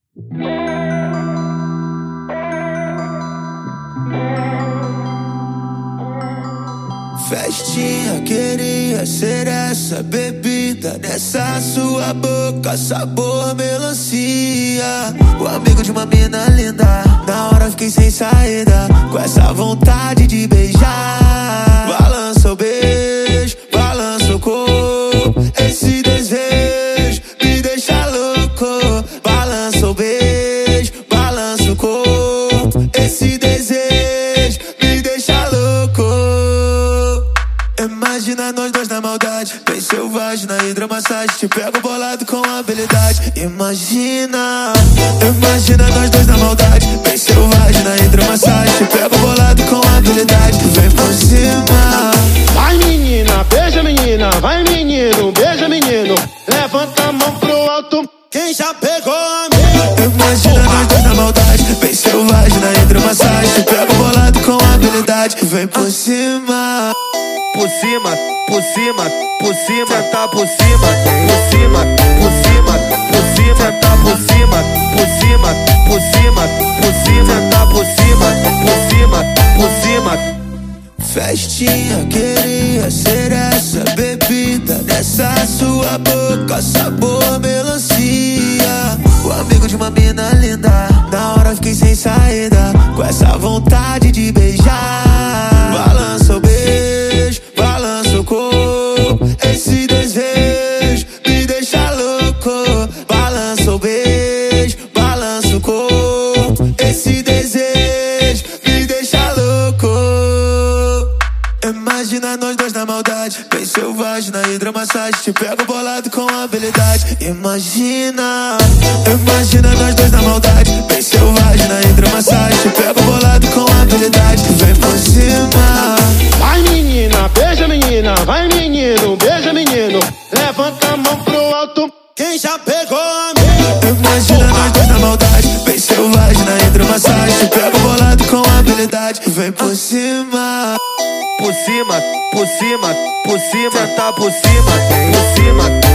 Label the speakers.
Speaker 1: Festinha, queria ser essa bebida nessa sua boca, sabor melancia. O amigo de uma mina linda, na hora fiquei sem saída, com essa vontade de beijar. Balança o beijo, balança o corpo, esse desejo me deixa louco. Balança o beijo, balança o corpo, esse desejo me deixa louco. Imagina nós dois na maldade, bem selvagem na hidromassagem, te pego bolado com habilidade. Imagina nós dois na maldade, bem selvagem na hidromassagem, te pego bolado com habilidade. Vem por cima.
Speaker 2: Vai menina, beija menina, vai menino, beija menino, levanta a mão pro alto, quem já pegou a mim.
Speaker 1: Imagina nós dois na maldade, bem selvagem na hidromassagem, te pego bolado com habilidade. Vem por cima.
Speaker 3: Por cima, por cima, por cima, tá por cima, por cima, por cima, por cima, tá por cima, por cima, por cima, por cima, tá por cima, por cima, por cima.
Speaker 1: Festinha, queria ser essa bebida nessa sua boca, sabor melancia. O amigo de uma mina linda, na hora fiquei sem saída, com essa vontade de beijar. Balança o beijo, balança o corpo, esse desejo me deixa louco. Balança o beijo, balança o corpo, esse desejo me deixa louco. Imagina nós dois na maldade, bem selvagem na hidromassagem, te pego bolado com habilidade. Imagina nós dois na maldade, bem selvagem na hidromassagem, te pego bolado com habilidade. Vem por cima.
Speaker 2: Vai menina, beija menina, vai menino, beija menino, levanta a mão pro alto, quem já pegou a mim.
Speaker 1: Imagina nós dois na maldade, bem selvagem na hidromassagem, te pego bolado com habilidade. Vem por cima.
Speaker 3: Por cima, por cima, por cima, tá por cima, por cima.